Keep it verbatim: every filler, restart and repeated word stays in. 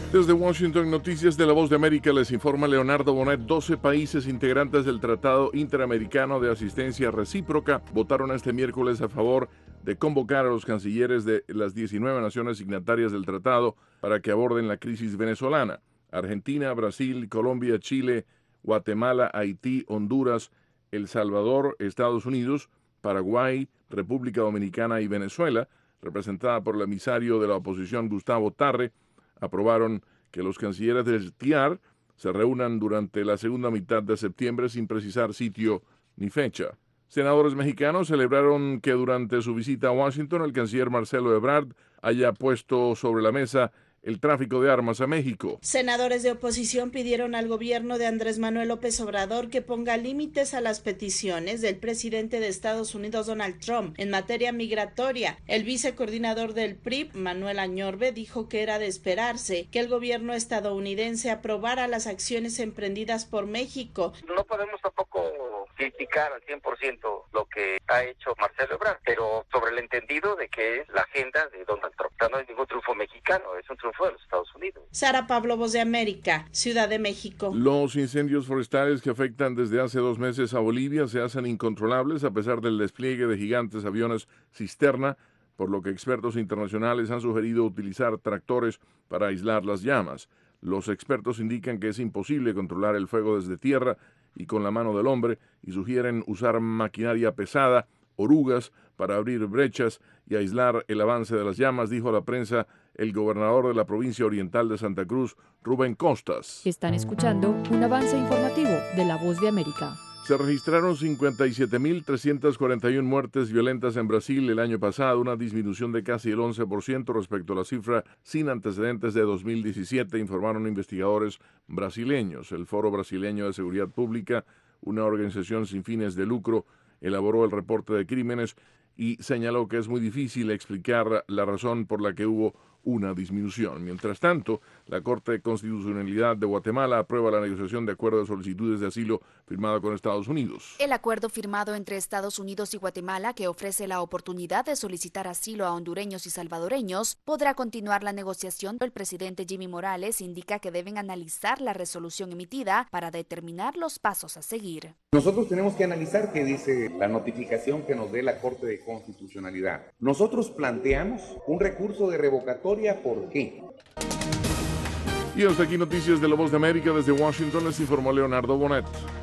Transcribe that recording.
Desde Washington, Noticias de la Voz de América, les informa Leonardo Bonet. doce países integrantes del Tratado Interamericano de Asistencia Recíproca votaron este miércoles a favor de convocar a los cancilleres de las diecinueve naciones signatarias del tratado para que aborden la crisis venezolana. Argentina, Brasil, Colombia, Chile, Guatemala, Haití, Honduras, El Salvador, Estados Unidos, Paraguay, República Dominicana y Venezuela, representada por el emisario de la oposición Gustavo Tarre, aprobaron que los cancilleres del T I A R se reúnan durante la segunda mitad de septiembre sin precisar sitio ni fecha. Senadores mexicanos celebraron que durante su visita a Washington el canciller Marcelo Ebrard haya puesto sobre la mesa el tráfico de armas a México. Senadores de oposición pidieron al gobierno de Andrés Manuel López Obrador que ponga límites a las peticiones del presidente de Estados Unidos, Donald Trump, en materia migratoria. El vicecoordinador del P R I, Manuel Añorbe, dijo que era de esperarse que el gobierno estadounidense aprobara las acciones emprendidas por México. No podemos tampoco criticar al cien por ciento lo que ha hecho Marcelo Ebrard, pero sobre el entendido de que es la agenda de Donald Trump. O sea, no es ningún triunfo mexicano, es un triunfo de los Estados Unidos. Sara Pablo, Voz de América, Ciudad de México. Los incendios forestales que afectan desde hace dos meses a Bolivia se hacen incontrolables a pesar del despliegue de gigantes aviones cisterna, por lo que expertos internacionales han sugerido utilizar tractores para aislar las llamas. Los expertos indican que es imposible controlar el fuego desde tierra y con la mano del hombre y sugieren usar maquinaria pesada, orugas, para abrir brechas y aislar el avance de las llamas, dijo a la prensa el gobernador de la provincia oriental de Santa Cruz, Rubén Costas. Están escuchando un avance informativo de La Voz de América. Se registraron cincuenta y siete mil trescientas cuarenta y una muertes violentas en Brasil el año pasado, una disminución de casi el once por ciento respecto a la cifra sin antecedentes de dos mil diecisiete, informaron investigadores brasileños. El Foro Brasileño de Seguridad Pública, una organización sin fines de lucro, elaboró el reporte de crímenes y señaló que es muy difícil explicar la razón por la que hubo una disminución. Mientras tanto, la Corte de Constitucionalidad de Guatemala aprueba la negociación de acuerdo de solicitudes de asilo firmada con Estados Unidos. El acuerdo firmado entre Estados Unidos y Guatemala, que ofrece la oportunidad de solicitar asilo a hondureños y salvadoreños, podrá continuar la negociación. El presidente Jimmy Morales indica que deben analizar la resolución emitida para determinar los pasos a seguir. Nosotros tenemos que analizar qué dice la notificación que nos dé la Corte de Constitucionalidad. Nosotros planteamos un recurso de revocatoria. ¿Por qué? Y hasta aquí Noticias de la Voz de América. Desde Washington les informó Leonardo Bonet.